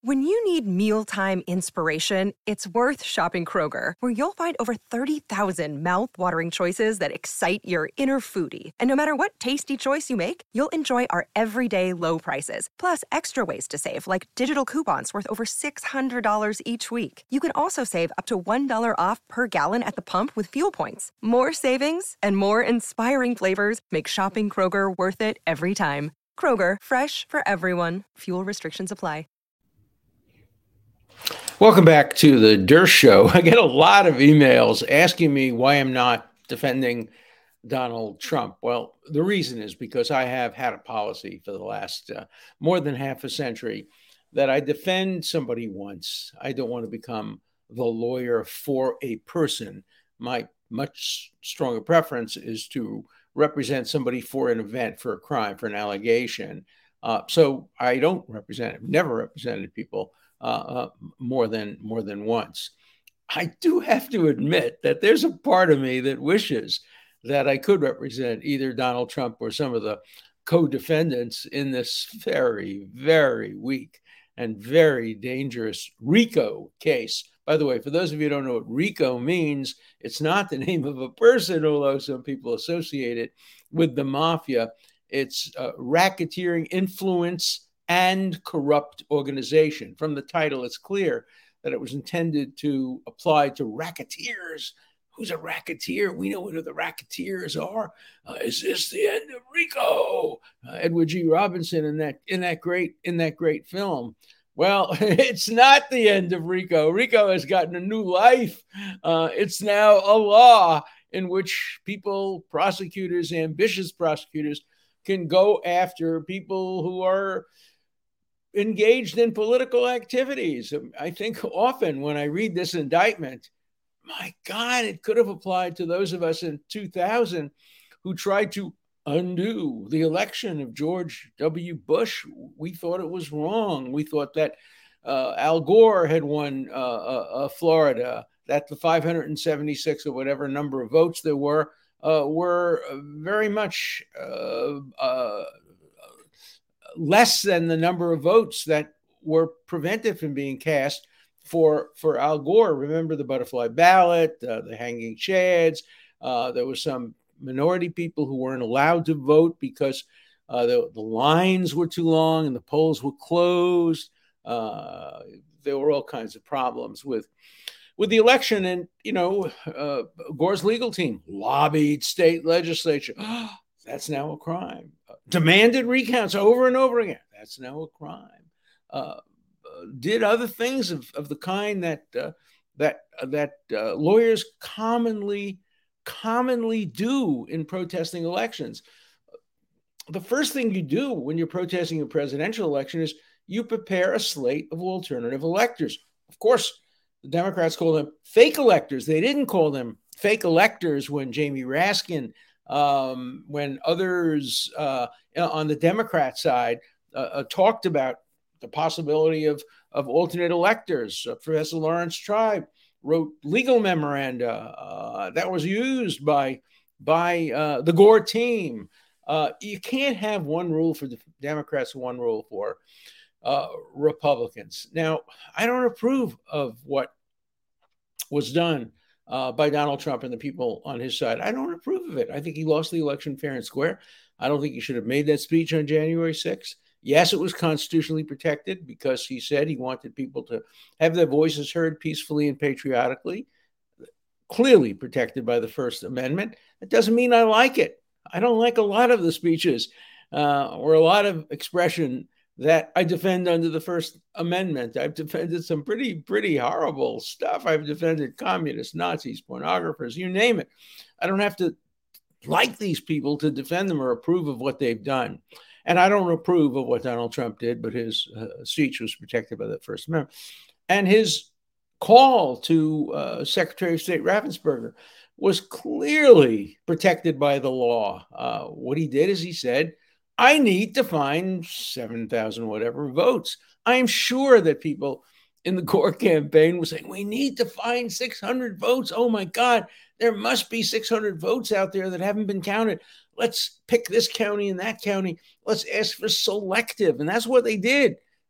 When you need mealtime inspiration, it's worth shopping Kroger, where you'll find over 30,000 mouth-watering choices that excite your inner foodie. And no matter what tasty choice you make, you'll enjoy our everyday low prices, plus extra ways to save, like digital coupons worth over $600 each week. You can also save up to $1 off per gallon at the pump with fuel points. More savings and more inspiring flavors make shopping Kroger worth it every time. Kroger, fresh for everyone. Fuel restrictions apply. Welcome back to the Durst Show. I get a lot of emails asking me why I'm not defending Donald Trump. Well, the reason is because I have had a policy for the last more than half a century that I defend somebody once. I don't want to become the lawyer for a person. My much stronger preference is to represent somebody for an event, for a crime, for an allegation. So I don't represent, never represented people more than once. I do have to admit that there's a part of me that wishes that I could represent either Donald Trump or some of the co-defendants in this very, very weak and very dangerous RICO case. By the way, for those of you who don't know what RICO means, it's not the name of a person, although some people associate it with the mafia. It's racketeering, influence, and corrupt organization. From the title, it's clear that it was intended to apply to racketeers. Who's a racketeer? We know who the racketeers are. Is this the end of RICO? Edward G. Robinson in that great film. Well, it's not the end of RICO. RICO has gotten a new life. It's now a law in which people, prosecutors, ambitious prosecutors, can go after people who are engaged in political activities. I think often when I read this indictment, my God, it could have applied to those of us in 2000 who tried to undo the election of George W. Bush. We thought it was wrong. We thought that Al Gore had won Florida, that the 576 or whatever number of votes there were very much less than the number of votes that were prevented from being cast for Al Gore. Remember the butterfly ballot, the hanging chads. There was some minority people who weren't allowed to vote because the lines were too long and the polls were closed. There were all kinds of problems with the election. And, Gore's legal team lobbied state legislature. That's now a crime. Demanded recounts over and over again. That's now a crime. Did other things of the kind that lawyers commonly do in protesting elections. The first thing you do when you're protesting a presidential election is you prepare a slate of alternative electors. Of course, the Democrats call them fake electors. They didn't call them fake electors when Jamie Raskin, when others on the Democrat side talked about the possibility of alternate electors. Professor Lawrence Tribe wrote legal memoranda that was used by the Gore team. You can't have one rule for the Democrats and one rule for Republicans. Now, I don't approve of what was done by Donald Trump and the people on his side. I don't approve of it. I think he lost the election fair and square. I don't think he should have made that speech on January 6th. Yes, it was constitutionally protected because he said he wanted people to have their voices heard peacefully and patriotically, clearly protected by the First Amendment. That doesn't mean I like it. I don't like a lot of the speeches or a lot of expression that I defend under the First Amendment. I've defended some pretty horrible stuff. I've defended communists, Nazis, pornographers, you name it. I don't have to like these people to defend them or approve of what they've done. And I don't approve of what Donald Trump did, but his speech was protected by the First Amendment. And his call to Secretary of State Raffensperger was clearly protected by the law. What he did is he said, I need to find 7,000 whatever votes. I am sure that people in the Gore campaign were saying, we need to find 600 votes. Oh my God, there must be 600 votes out there that haven't been counted. Let's pick this county and that county. Let's ask for selective. And that's what they did.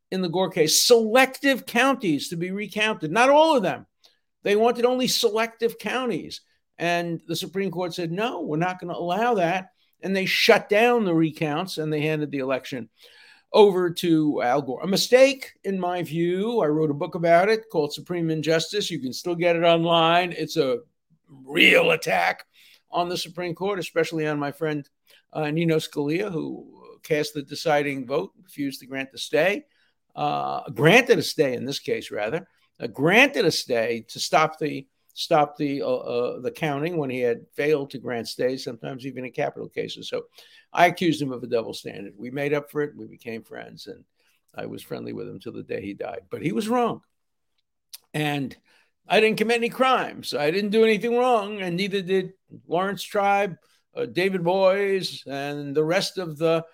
in the Gore case selective counties to be recounted, not all of them. They wanted only selective counties. And the Supreme Court said, no, we're not going to allow that. And they shut down the recounts and they handed the election over to Al Gore. A mistake, in my view. I wrote a book about it called Supreme Injustice. You can still get it online. It's a real attack on the Supreme Court, especially on my friend Nino Scalia, who cast the deciding vote, refused to grant the stay, granted a stay in this case, rather, granted a stay to stop the counting when he had failed to grant stays, sometimes even in capital cases. So I accused him of a double standard. We made up for it. We became friends, and I was friendly with him till the day he died. But he was wrong. And I didn't commit any crimes. I didn't do anything wrong, and neither did Lawrence Tribe, David Boies, and the rest of the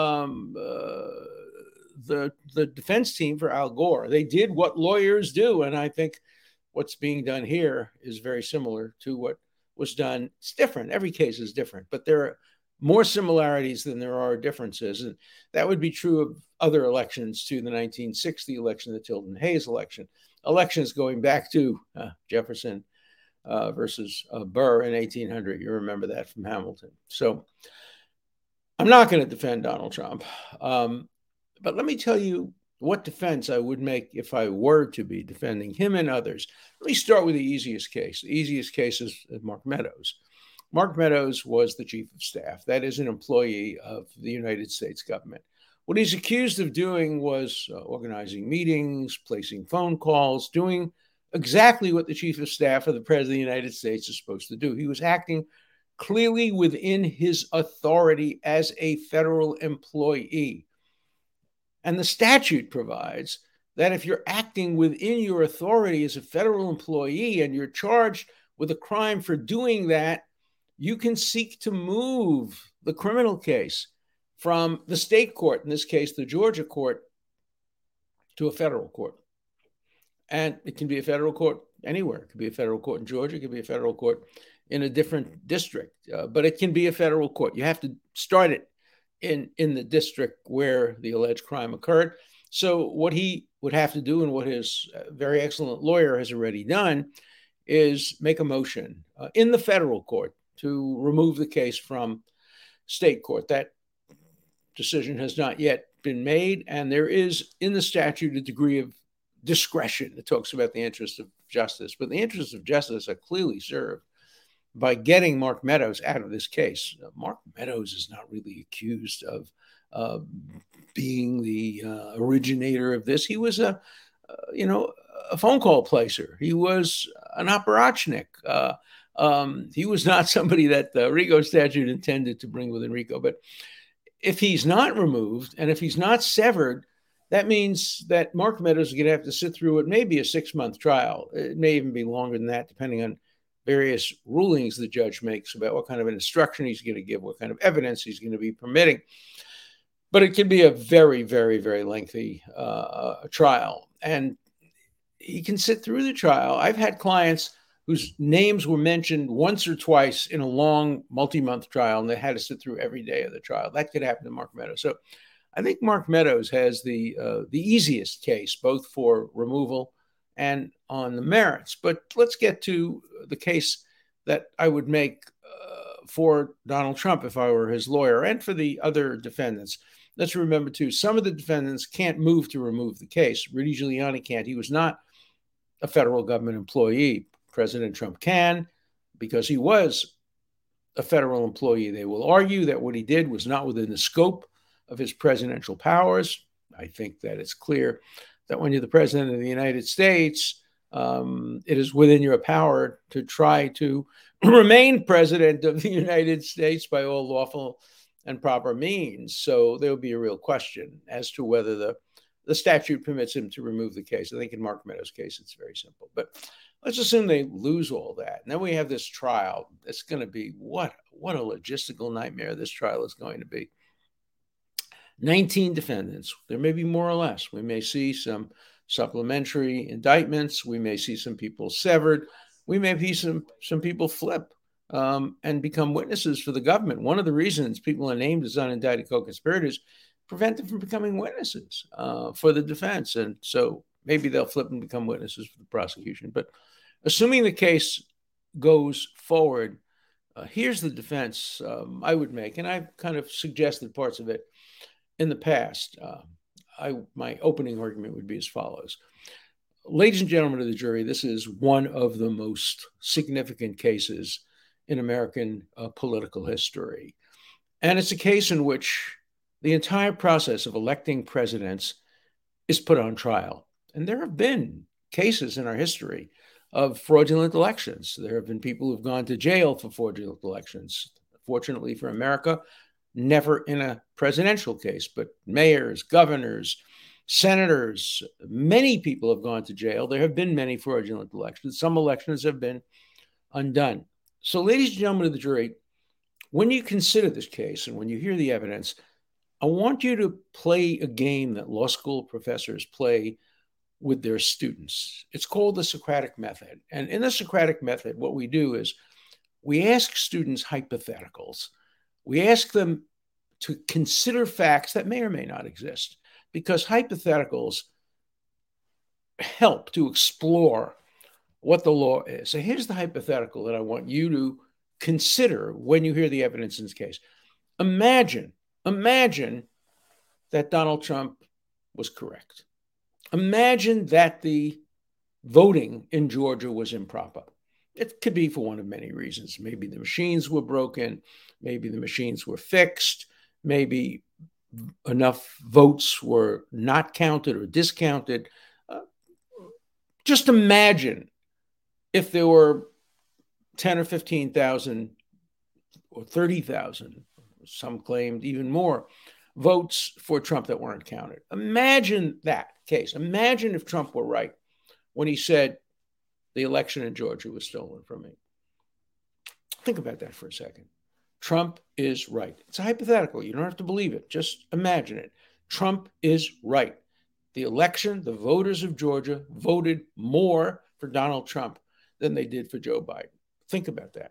defense team for Al Gore. They did what lawyers do, and I think what's being done here is very similar to what was done. It's different. Every case is different, but there are more similarities than there are differences. And that would be true of other elections too, the 1960 election, the Tilden Hayes election. Elections going back to Jefferson versus Burr in 1800. You remember that from Hamilton. So I'm not going to defend Donald Trump. But let me tell you what defense I would make if I were to be defending him and others. Let me start with the easiest case. The easiest case is Mark Meadows. Mark Meadows was the chief of staff. That is an employee of the United States government. What he's accused of doing was organizing meetings, placing phone calls, doing exactly what the chief of staff of the President of the United States is supposed to do. He was acting clearly within his authority as a federal employee. And the statute provides that if you're acting within your authority as a federal employee and you're charged with a crime for doing that, you can seek to move the criminal case from the state court, in this case, the Georgia court, to a federal court. And it can be a federal court anywhere. It could be a federal court in Georgia. It could be a federal court in a different district. But it can be a federal court. You have to start it in the district where the alleged crime occurred. So what he would have to do, and what his very excellent lawyer has already done, is make a motion in the federal court to remove the case from state court. That decision has not yet been made, and there is in the statute a degree of discretion that talks about the interests of justice. But the interests of justice are clearly served by getting Mark Meadows out of this case. Mark Meadows is not really accused of being the originator of this. He was a phone call placer. He was an apparatchik. He was not somebody that the RICO statute intended to bring within RICO. But if he's not removed and if he's not severed, that means that Mark Meadows is going to have to sit through what may be a 6-month trial. It may even be longer than that, depending on various rulings the judge makes about what kind of an instruction he's going to give, what kind of evidence he's going to be permitting. But it can be a very, very, very lengthy trial. And he can sit through the trial. I've had clients whose names were mentioned once or twice in a long multi-month trial, and they had to sit through every day of the trial. That could happen to Mark Meadows. So I think Mark Meadows has the easiest case, both for removal and on the merits. But let's get to the case that I would make for Donald Trump if I were his lawyer, and for the other defendants. Let's remember, too, some of the defendants can't move to remove the case. Rudy Giuliani can't. He was not a federal government employee. President Trump can, because he was a federal employee. They will argue that what he did was not within the scope of his presidential powers. I think that it's clear that when you're the president of the United States, it is within your power to try to remain president of the United States by all lawful and proper means. So there will be a real question as to whether the statute permits him to remove the case. I think in Mark Meadows' case, it's very simple. But let's assume they lose all that. And then we have this trial. It's going to be what a logistical nightmare this trial is going to be. 19 defendants. There may be more or less. We may see some supplementary indictments. We may see some people severed. We may see some people flip and become witnesses for the government. One of the reasons people are named as unindicted co-conspirators prevent them from becoming witnesses for the defense. And so maybe they'll flip and become witnesses for the prosecution. But assuming the case goes forward, here's the defense I would make, and I've kind of suggested parts of it in the past. My opening argument would be as follows. Ladies and gentlemen of the jury, this is one of the most significant cases in American political history. And it's a case in which the entire process of electing presidents is put on trial. And there have been cases in our history of fraudulent elections. There have been people who've gone to jail for fraudulent elections. Fortunately for America, never in a presidential case, but mayors, governors, senators, many people have gone to jail. There have been many fraudulent elections. Some elections have been undone. So, ladies and gentlemen of the jury, when you consider this case and when you hear the evidence, I want you to play a game that law school professors play with their students. It's called the Socratic method. And in the Socratic method, what we do is we ask students hypotheticals. We ask them to consider facts that may or may not exist, because hypotheticals help to explore what the law is. So here's the hypothetical that I want you to consider when you hear the evidence in this case. Imagine that Donald Trump was correct. Imagine that the voting in Georgia was improper. It could be for one of many reasons. Maybe the machines were broken. Maybe the machines were fixed. Maybe enough votes were not counted or discounted. Just imagine if there were 10 or 15,000 or 30,000, some claimed even more, votes for Trump that weren't counted. Imagine that case. Imagine if Trump were right when he said the election in Georgia was stolen from me. Think about that for a second. Trump is right. It's a hypothetical. You don't have to believe it. Just imagine it. Trump is right. The election, the voters of Georgia voted more for Donald Trump than they did for Joe Biden. Think about that.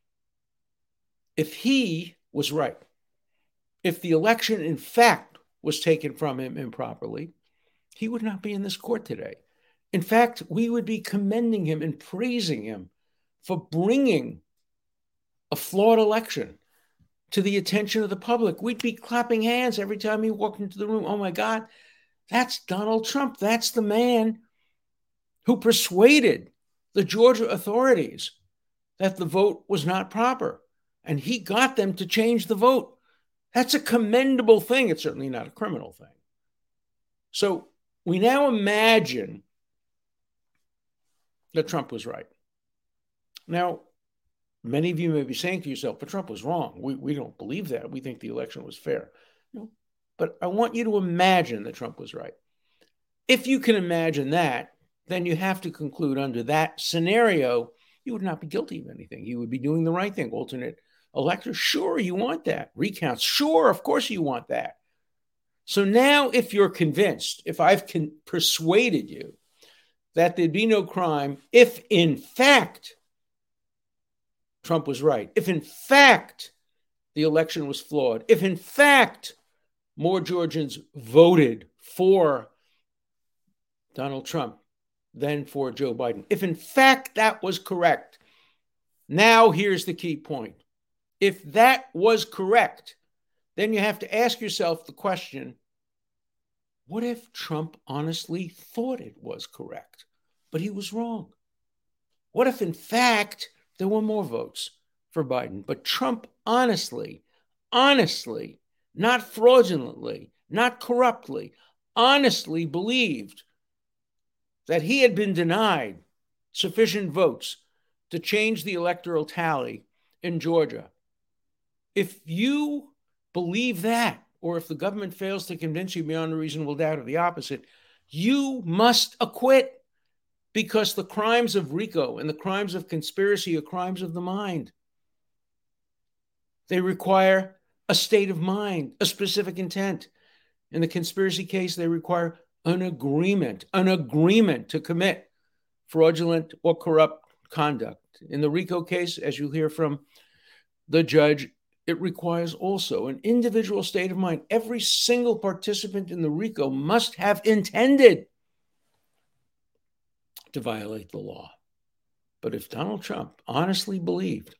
If he was right, if the election, in fact, was taken from him improperly, he would not be in this court today. In fact, we would be commending him and praising him for bringing a flawed election to the attention of the public. We'd be clapping hands every time he walked into the room. Oh, my God, that's Donald Trump. That's the man who persuaded the Georgia authorities that the vote was not proper. And he got them to change the vote. That's a commendable thing. It's certainly not a criminal thing. So we now imagine that Trump was right. Now, many of you may be saying to yourself, but Trump was wrong. We don't believe that. We think the election was fair. No, but I want you to imagine that Trump was right. If you can imagine that, then you have to conclude under that scenario, you would not be guilty of anything. You would be doing the right thing. Alternate electors, sure, you want that. Recounts, sure, of course you want that. So now if you're convinced, if I've persuaded you that there'd be no crime, if in fact Trump was right, if in fact the election was flawed, if in fact more Georgians voted for Donald Trump than for Joe Biden, if in fact that was correct, now here's the key point. If that was correct, then you have to ask yourself the question, what if Trump honestly thought it was correct, but he was wrong? What if, in fact, there were more votes for Biden, but Trump honestly, not fraudulently, not corruptly, honestly believed that he had been denied sufficient votes to change the electoral tally in Georgia? If you believe that, or if the government fails to convince you beyond a reasonable doubt of the opposite, you must acquit, because the crimes of RICO and the crimes of conspiracy are crimes of the mind. They require a state of mind, a specific intent. In the conspiracy case, they require an agreement to commit fraudulent or corrupt conduct. In the RICO case, as you'll hear from the judge, it requires also an individual state of mind. Every single participant in the RICO must have intended to violate the law. But if Donald Trump honestly believed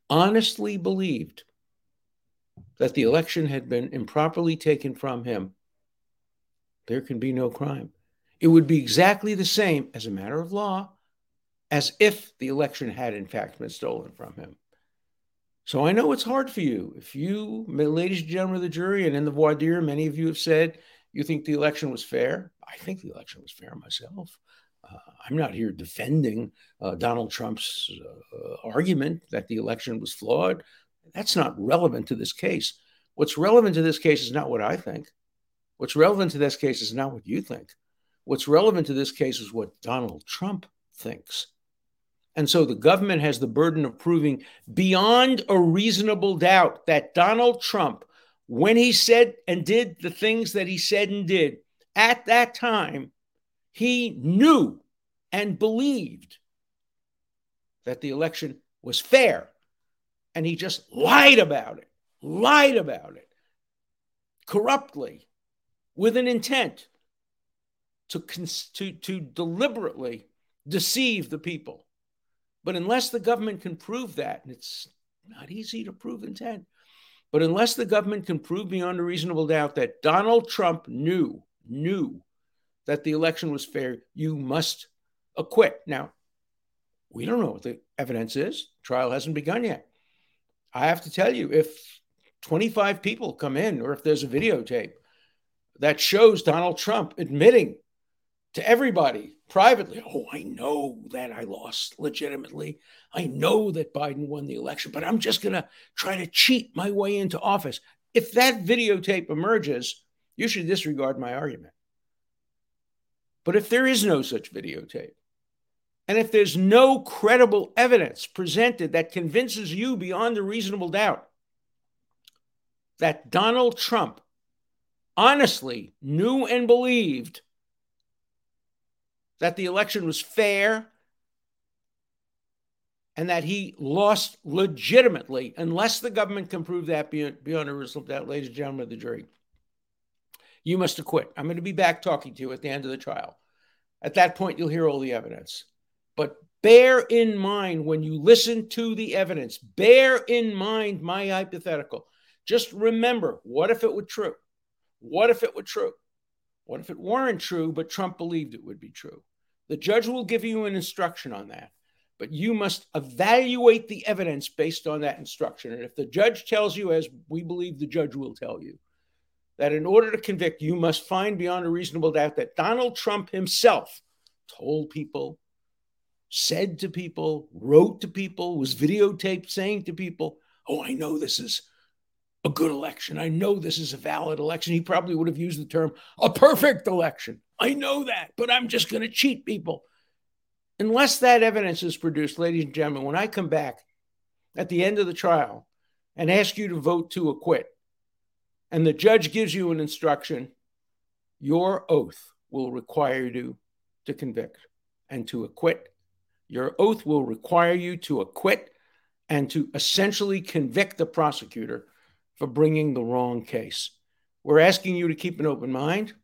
that the election had been improperly taken from him, there can be no crime. It would be exactly the same as a matter of law as if the election had in fact been stolen from him. So I know it's hard for you. If you, ladies and gentlemen of the jury, and in the voir dire, many of you have said you think the election was fair. I think the election was fair myself. I'm not here defending Donald Trump's argument that the election was flawed. That's not relevant to this case. What's relevant to this case is not what I think. What's relevant to this case is not what you think. What's relevant to this case is what Donald Trump thinks. And so the government has the burden of proving beyond a reasonable doubt that Donald Trump, when he said and did the things that he said and did, at that time, he knew and believed that the election was fair. And he just lied about it, corruptly, with an intent to deliberately deceive the people. But unless the government can prove that, and it's not easy to prove intent, but unless the government can prove beyond a reasonable doubt that Donald Trump knew that the election was fair, you must acquit. Now, we don't know what the evidence is. Trial hasn't begun yet. I have to tell you, if 25 people come in, or if there's a videotape that shows Donald Trump admitting to everybody privately, oh, I know that I lost legitimately. I know that Biden won the election, but I'm just going to try to cheat my way into office. If that videotape emerges, you should disregard my argument. But if there is no such videotape, and if there's no credible evidence presented that convinces you beyond a reasonable doubt that Donald Trump honestly knew and believed that the election was fair and that he lost legitimately, unless the government can prove that beyond a reasonable doubt, ladies and gentlemen of the jury, you must acquit. I'm going to be back talking to you at the end of the trial. At that point, you'll hear all the evidence. But bear in mind when you listen to the evidence, bear in mind my hypothetical. Just remember, what if it were true? What if it were true? What if it weren't true, but Trump believed it would be true? The judge will give you an instruction on that, but you must evaluate the evidence based on that instruction. And if the judge tells you, as we believe the judge will tell you, that in order to convict, you must find beyond a reasonable doubt that Donald Trump himself told people, said to people, wrote to people, was videotaped saying to people, oh, I know this is a good election. I know this is a valid election. He probably would have used the term a perfect election. I know that, but I'm just going to cheat people. Unless that evidence is produced, ladies and gentlemen, when I come back at the end of the trial and ask you to vote to acquit, and the judge gives you an instruction, your oath will require you to convict and to acquit. Your oath will require you to acquit and to essentially convict the prosecutor for bringing the wrong case. We're asking you to keep an open mind.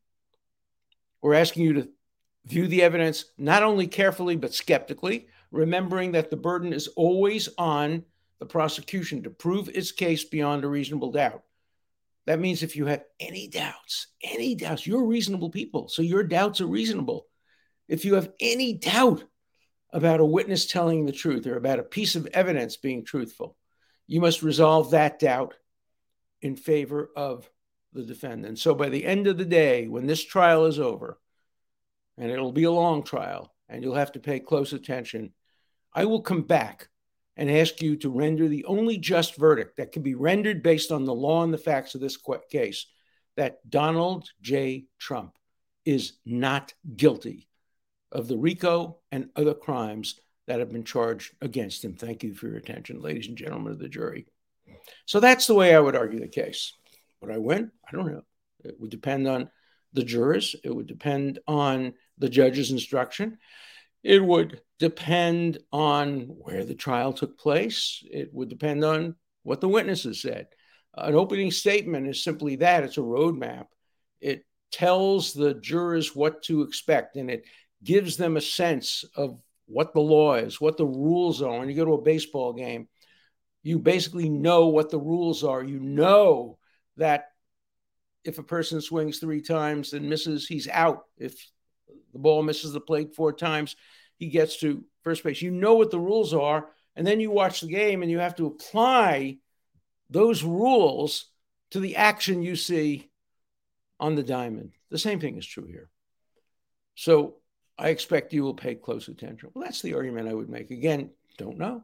We're asking you to view the evidence not only carefully, but skeptically, remembering that the burden is always on the prosecution to prove its case beyond a reasonable doubt. That means if you have any doubts, you're reasonable people, so your doubts are reasonable. If you have any doubt about a witness telling the truth or about a piece of evidence being truthful, you must resolve that doubt in favor of the defendant. So by the end of the day, when this trial is over, and it'll be a long trial, and you'll have to pay close attention, I will come back and ask you to render the only just verdict that can be rendered based on the law and the facts of this case, that Donald J. Trump is not guilty of the RICO and other crimes that have been charged against him. Thank you for your attention, ladies and gentlemen of the jury. So that's the way I would argue the case. Would I win? I don't know. It would depend on the jurors. It would depend on the judge's instruction. It would depend on where the trial took place. It would depend on what the witnesses said. An opening statement is simply that. It's a roadmap. It tells the jurors what to expect, and it gives them a sense of what the law is, what the rules are. When you go to a baseball game, you basically know what the rules are. You know that if a person swings 3 times and misses, he's out. If the ball misses the plate 4 times, he gets to first base. You know what the rules are, and then you watch the game and you have to apply those rules to the action you see on the diamond. The same thing is true here. So I expect you will pay close attention. Well, that's the argument I would make. Again, don't know.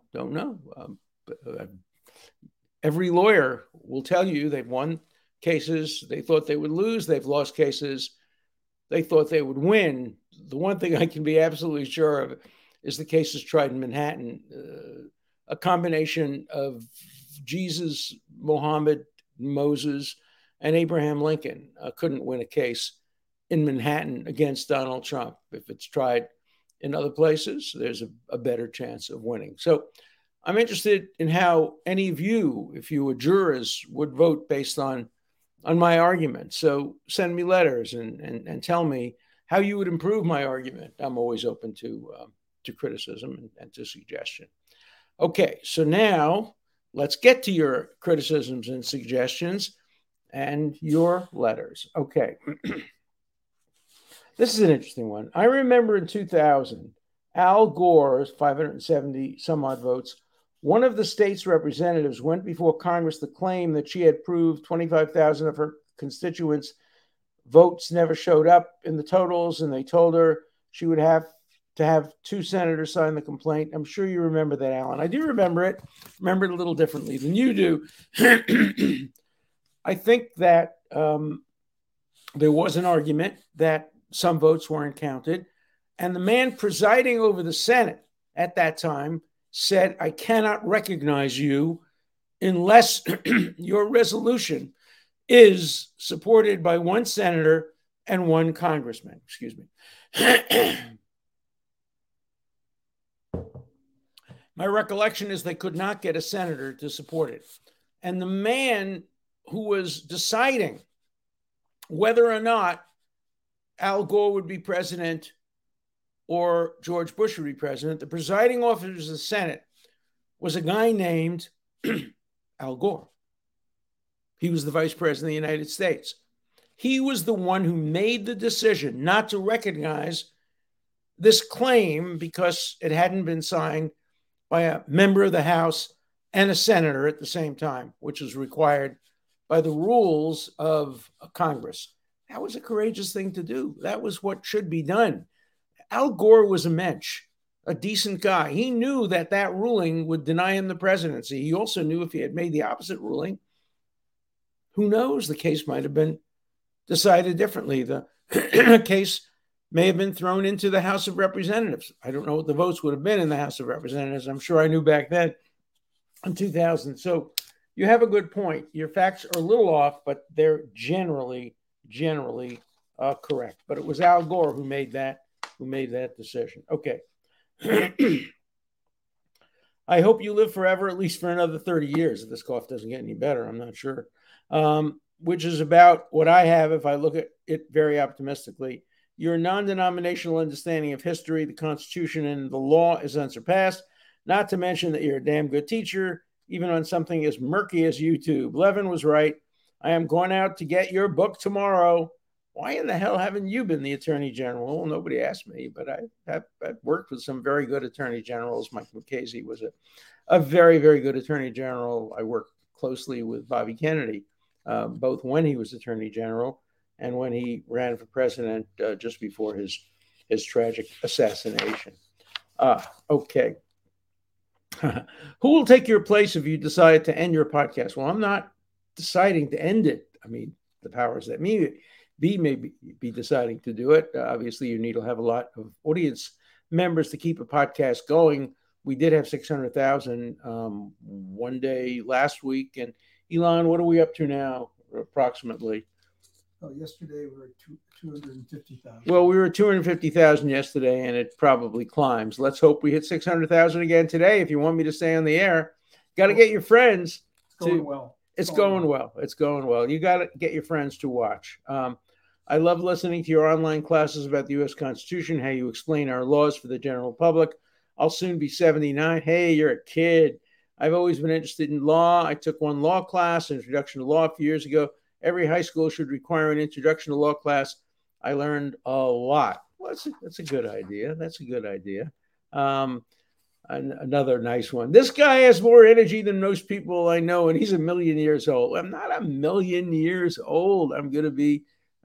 Every lawyer will tell you they've won cases they thought they would lose. They've lost cases they thought they would win. The one thing I can be absolutely sure of is the cases tried in Manhattan. A combination of Jesus, Muhammad, Moses, and Abraham Lincoln couldn't win a case in Manhattan against Donald Trump. If it's tried in other places, there's a better chance of winning. So I'm interested in how any of you, if you were jurors, would vote based on my argument. So send me letters and tell me how you would improve my argument. I'm always open to criticism and to suggestion. Okay, so now let's get to your criticisms and suggestions and your letters. Okay. This is an interesting one. I remember in 2000, Al Gore's 570 some odd votes, one of the state's representatives went before Congress to claim that she had proved 25,000 of her constituents' votes never showed up in the totals, and they told her she would have to have 2 senators sign the complaint. I'm sure you remember that, Alan. I do remember it a little differently than you do. I think that there was an argument that some votes weren't counted, and the man presiding over the Senate at that time said, I cannot recognize you unless your resolution is supported by 1 senator and 1 congressman. Excuse me. My recollection is they could not get a senator to support it. And the man who was deciding whether or not Al Gore would be president or George Bush would be president, the presiding officer of the Senate was a guy named Al Gore. He was the vice president of the United States. He was the one who made the decision not to recognize this claim because it hadn't been signed by a member of the House and a senator at the same time, which was required by the rules of Congress. That was a courageous thing to do. That was what should be done. Al Gore was a mensch, a decent guy. He knew that that ruling would deny him the presidency. He also knew if he had made the opposite ruling, who knows, the case might have been decided differently. The case may have been thrown into the House of Representatives. I don't know what the votes would have been in the House of Representatives. I'm sure I knew back then in 2000. So you have a good point. Your facts are a little off, but they're generally correct. But it was Al Gore who made that decision. Okay. I hope you live forever, at least for another 30 years. If this cough doesn't get any better, I'm not sure. Which is about what I have if I look at it very optimistically. Your non-denominational understanding of history, the Constitution, and the law is unsurpassed, not to mention that you're a damn good teacher, even on something as murky as YouTube. Levin was right. I am going out to get your book tomorrow. Why in the hell haven't you been the Attorney General? Well, nobody asked me, but I've worked with some very good Attorney Generals. Mike Mukasey was a very, very good Attorney General. I worked closely with Bobby Kennedy, both when he was Attorney General and when he ran for president just before his tragic assassination. Okay. Who will take your place if you decide to end your podcast? Well, I'm not deciding to end it. I mean, the powers that may be deciding to do it. Obviously, you need to have a lot of audience members to keep a podcast going. We did have 600,000 one day last week. And Elon, what are we up to now, approximately? Yesterday we were at 250,000. Well, we were at 250,000 yesterday, and it probably climbs. Let's hope we hit 600,000 again today. If you want me to stay on the air, got to get your friends. It's going well. It's going well. It's going well. You got to get your friends to watch. I love listening to your online classes about the U.S. Constitution, how you explain our laws for the general public. I'll soon be 79. Hey, you're a kid. I've always been interested in law. I took one law class, Introduction to Law, a few years ago. Every high school should require an Introduction to Law class. I learned a lot. Well, that's a good idea. That's a good idea. Another nice one. This guy has more energy than most people I know, and he's a million years old. I'm not a million years old. I'm going to be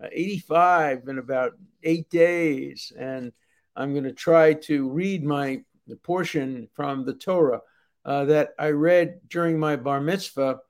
85 in about 8 days, and I'm going to try to read the portion from the Torah that I read during my bar mitzvah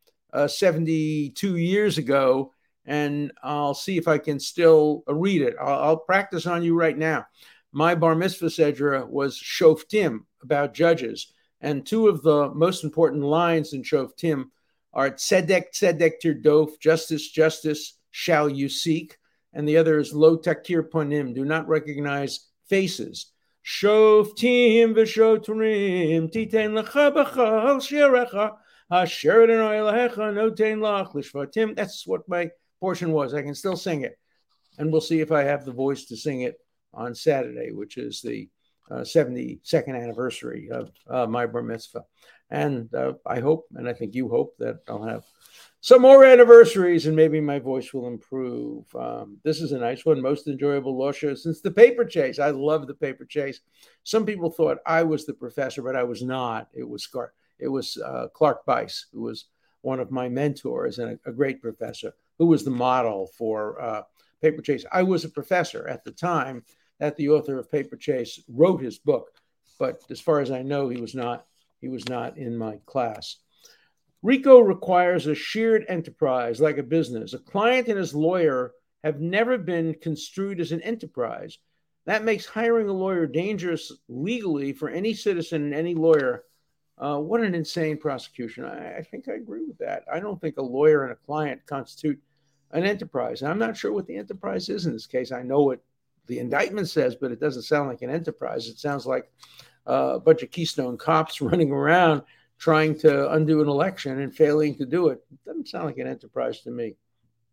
72 years ago, and I'll see if I can still read it. I'll practice on you right now. My bar mitzvah sedra was Shoftim, about judges, and two of the most important lines in Shoftim are Tzedek, Tzedek tirdof, justice, justice shall you seek, and the other is Lo takir ponim, do not recognize faces. Shoftim v'shotrim titein lecha b'chal shirecha asher Adonai Elohecha notein lach l'shvatim. That's what my portion was. I can still sing it, and we'll see if I have the voice to sing it on Saturday, which is the 72nd anniversary of my bar mitzvah. And I hope, and I think you hope, that I'll have some more anniversaries and maybe my voice will improve. This is a nice one. Most enjoyable law show since The Paper Chase. I love The Paper Chase. Some people thought I was the professor, but I was not. It was Clark Bice, who was one of my mentors and a great professor, who was the model for Paper Chase. I was a professor at the time that the author of Paper Chase wrote his book, but as far as I know, he was not in my class. RICO requires a shared enterprise like a business. A client and his lawyer have never been construed as an enterprise. That makes hiring a lawyer dangerous legally for any citizen and any lawyer. What an insane prosecution. I think I agree with that. I don't think a lawyer and a client constitute an enterprise. And I'm not sure what the enterprise is in this case. I know what the indictment says, but it doesn't sound like an enterprise. It sounds like a bunch of Keystone cops running around trying to undo an election and failing to do it. It doesn't sound like an enterprise to me.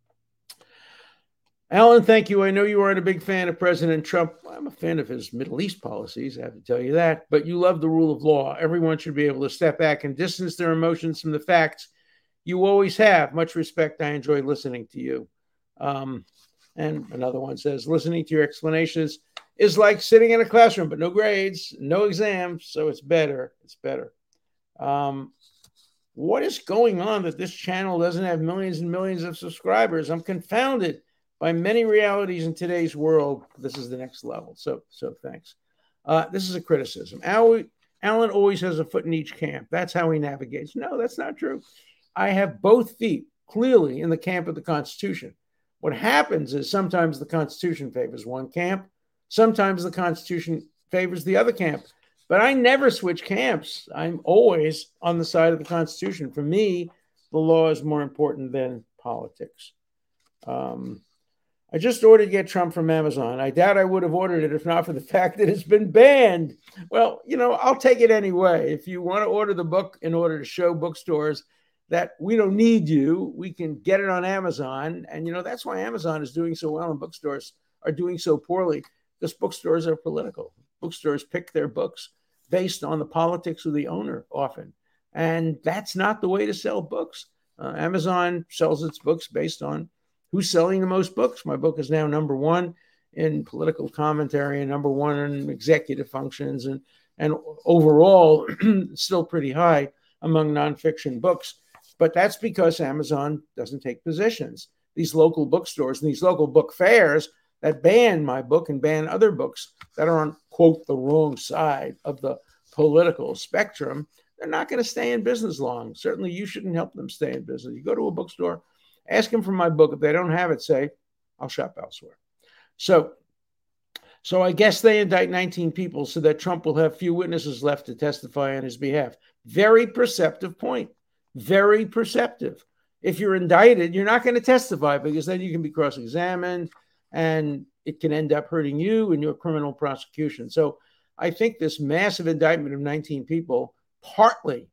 Alan, thank you. I know you aren't a big fan of President Trump. I'm a fan of his Middle East policies, I have to tell you that. But you love the rule of law. Everyone should be able to step back and distance their emotions from the facts. You always have. Much respect. I enjoy listening to you. And another one says, listening to your explanations is like sitting in a classroom, but no grades, no exams, so it's better. It's better. What is going on that this channel doesn't have millions and millions of subscribers? I'm confounded by many realities in today's world. This is the next level. So thanks. This is a criticism. Alan always has a foot in each camp. That's how he navigates. No, that's not true. I have both feet clearly in the camp of the Constitution. What happens is sometimes the Constitution favors one camp, sometimes the Constitution favors the other camp. But I never switch camps. I'm always on the side of the Constitution. For me, the law is more important than politics. I just ordered Get Trump from Amazon. I doubt I would have ordered it if not for the fact that it's been banned. Well, I'll take it anyway. If you want to order the book in order to show bookstores that we don't need you, we can get it on Amazon. And, that's why Amazon is doing so well and bookstores are doing so poorly, because bookstores are political. Bookstores pick their books based on the politics of the owner often. And that's not the way to sell books. Amazon sells its books based on who's selling the most books. My book is now number one in political commentary and number one in executive functions. And overall, still pretty high among nonfiction books. But that's because Amazon doesn't take positions. These local bookstores and these local book fairs that ban my book and ban other books that are on, quote, the wrong side of the political spectrum, they're not going to stay in business long. Certainly you shouldn't help them stay in business. You go to a bookstore, ask them for my book. If they don't have it, say, I'll shop elsewhere. So I guess they indict 19 people so that Trump will have few witnesses left to testify on his behalf. Very perceptive point. Very perceptive. If you're indicted, you're not going to testify because then you can be cross-examined and it can end up hurting you in your criminal prosecution. So I think this massive indictment of 19 people partly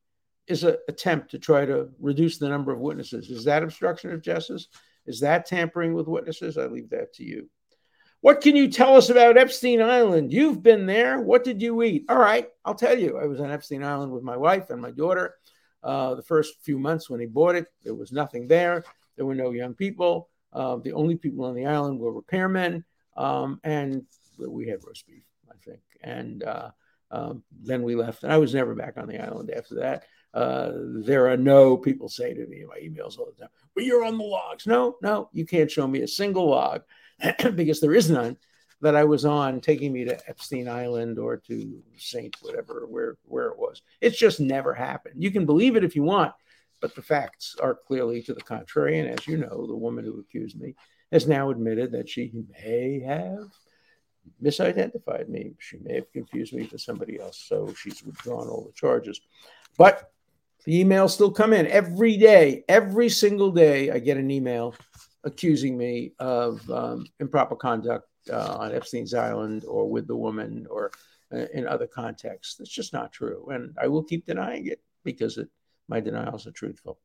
is an attempt to try to reduce the number of witnesses. Is that obstruction of justice? Is that tampering with witnesses? I leave that to you. What can you tell us about Epstein Island? You've been there. What did you eat? All right, I'll tell you. I was on Epstein Island with my wife and my daughter. The first few months when he bought it, there was nothing there. There were no young people. The only people on the island were repairmen, and we had roast beef, I think. And then we left, and I was never back on the island after that. There are no people say to me in my emails all the time, well, you're on the logs. No, you can't show me a single log because there is none that I was on taking me to Epstein Island or to St. whatever, where it was. It's just never happened. You can believe it if you want, but the facts are clearly to the contrary. And as you know, the woman who accused me has now admitted that she may have misidentified me. She may have confused me to somebody else. So she's withdrawn all the charges. But the emails still come in every day. Every single day, I get an email accusing me of improper conduct on Epstein's Island or with the woman or in other contexts. It's just not true. And I will keep denying it because my denials are truthful.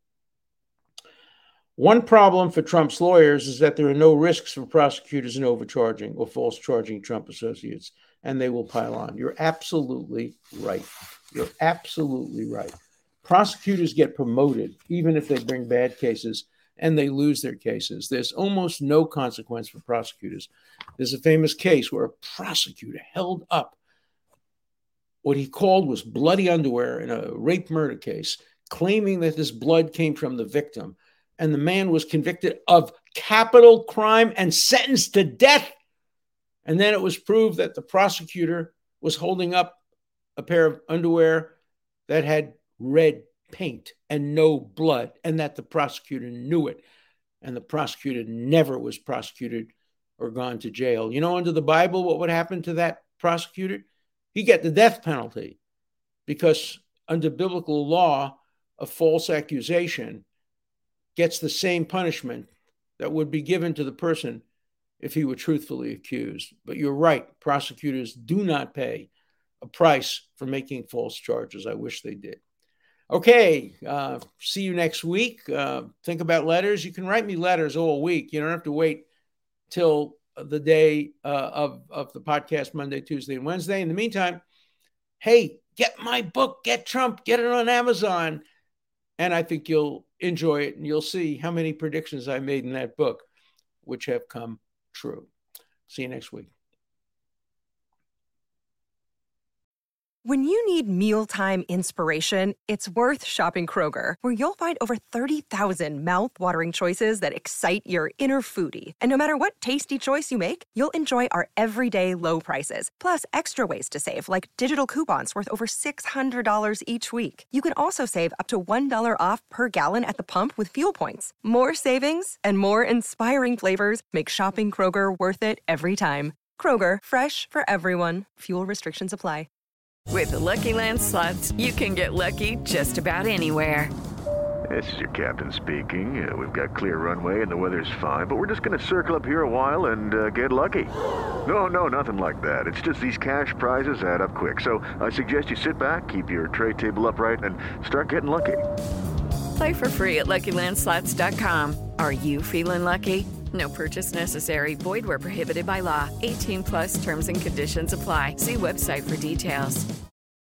One problem for Trump's lawyers is that there are no risks for prosecutors in overcharging or false charging Trump associates, and they will pile on. You're absolutely right. You're absolutely right. Prosecutors get promoted even if they bring bad cases and they lose their cases. There's almost no consequence for prosecutors. There's a famous case where a prosecutor held up what he called was bloody underwear in a rape murder case, claiming that this blood came from the victim. And the man was convicted of capital crime and sentenced to death. And then it was proved that the prosecutor was holding up a pair of underwear that had red paint and no blood, and that the prosecutor knew it. And the prosecutor never was prosecuted or gone to jail. You know, under the Bible, what would happen to that prosecutor? He'd get the death penalty because under biblical law, a false accusation gets the same punishment that would be given to the person if he were truthfully accused. But you're right, prosecutors do not pay a price for making false charges. I wish they did. Okay, see you next week. Think about letters. You can write me letters all week. You don't have to wait till the day of the podcast, Monday, Tuesday, and Wednesday. In the meantime, hey, get my book, Get Trump, get it on Amazon. And I think you'll enjoy it, and you'll see how many predictions I made in that book, which have come true. See you next week. When you need mealtime inspiration, it's worth shopping Kroger, where you'll find over 30,000 mouth-watering choices that excite your inner foodie. And no matter what tasty choice you make, you'll enjoy our everyday low prices, plus extra ways to save, like digital coupons worth over $600 each week. You can also save up to $1 off per gallon at the pump with fuel points. More savings and more inspiring flavors make shopping Kroger worth it every time. Kroger, fresh for everyone. Fuel restrictions apply. With the Lucky Land Slots, you can get lucky just about anywhere. This is your captain speaking. We've got clear runway and the weather's fine, but we're just going to circle up here a while and get lucky. No, nothing like that. It's just these cash prizes add up quick. So I suggest you sit back, keep your tray table upright, and start getting lucky. Play for free at LuckyLandSlots.com. Are you feeling lucky? No purchase necessary. Void where prohibited by law. 18+ terms and conditions apply. See website for details.